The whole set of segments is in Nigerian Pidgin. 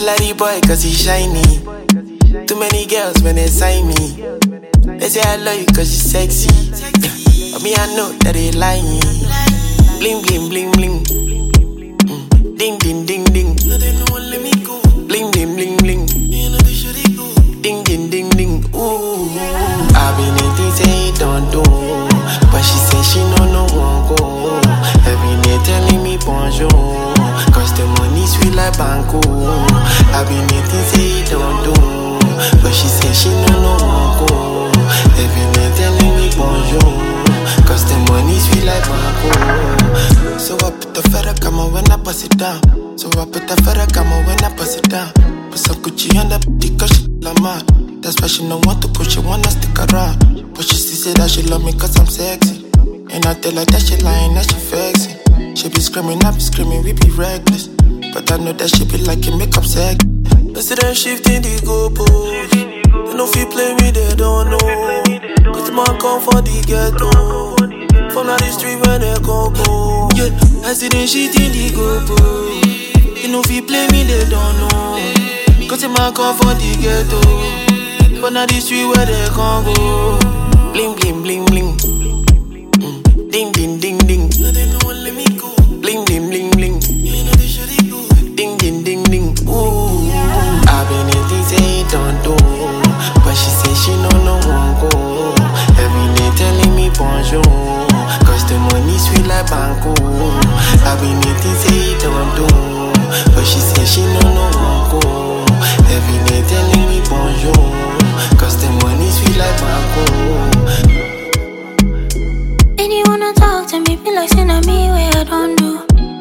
like the boy cause he shiny. Too many girls when they sign me. They say I love you cause you sexy. But me I know that they lying. Bling bling bling bling. Ding ding ding ding. Bling bling bling bling. Ding ding ding ding. Ooh. I been anything say don't do, but she say she no won't go. Every day telling me bonjour, cause the money sweet like banco. I been anything say don't do, but she say she no won't go. Every day telling me bonjour, cause the money sweet like banco. So I put the feather come when I bust it down. So I put the feather come when I bust it down. Put some Gucci on the booty cause she la mad. That's why she don't want to push, she wanna stick around. But she still say that she love me cause I'm sexy. And I tell her that she lying, that she vexing. She be screaming, I be screaming, we be reckless. But I know that she be like it, make up sex. Instead of shifting the goalposts, they no feel play me, they don't know. Cause the man come for the ghetto. From the street where they go. Yeah, I see them shifting the goalposts. They no feel play me, they don't know. Cause the man come for the ghetto. From the street where they can go. Bling bling bling bling. Ding ding ding ding. Bling bling bling bling. Ding ding ding ding. Ooh. I been anything say don't do, but she say she no won't go. Every day telling me bonjour, cause the money sweet like banco. I been anything say don't do, but she say she no won't go. Every day telling me bonjour, cause the money sweet like banco. And you wanna talk to me, be like saying me where I don't do.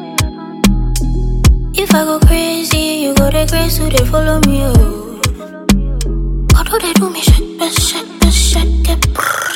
If I go crazy, you go the grace, so they follow me, oh. Although they do me shake, get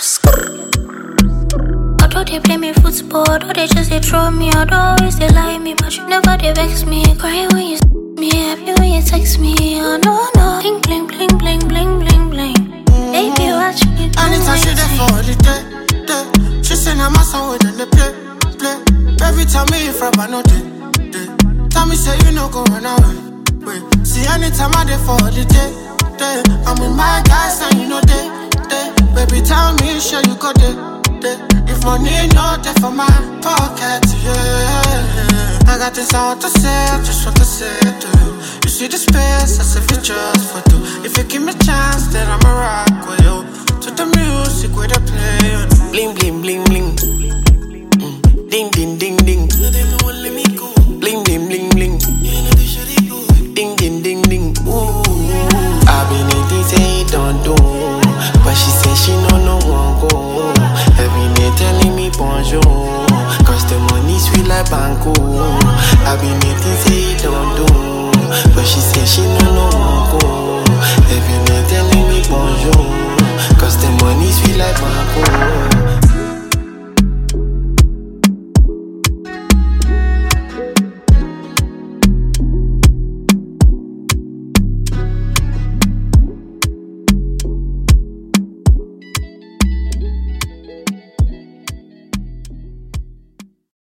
although they play me football, although they just they throw me, although always they lie me, but you never they vex me. Cry when you me, happy when you text me, oh no. Bling bling bling bling bling bling bling. Baby, watch me do anytime she there for the day. She say I'm a song with the play. Every time me in front, I know day. Tell me say you no go run away. Wait, see anytime I there for the day. I'm with my guys and you know day. Baby, tell me sure you go there. If money not there for my pocket, yeah. I got this I want to say, I just want to say to you. You see the space, I say it's just for two. If you give me a chance, then I'ma rock with you. To the music where they play. Bling bling bling bling. Ding ding ding ding. Bling bling bling bling. Ding ding ding ding. Ooh. I been anything say don't do, but she say she no won't go. Every day telling me bonjour, cause the money sweet like banco. I been anything say don't do, but she say she no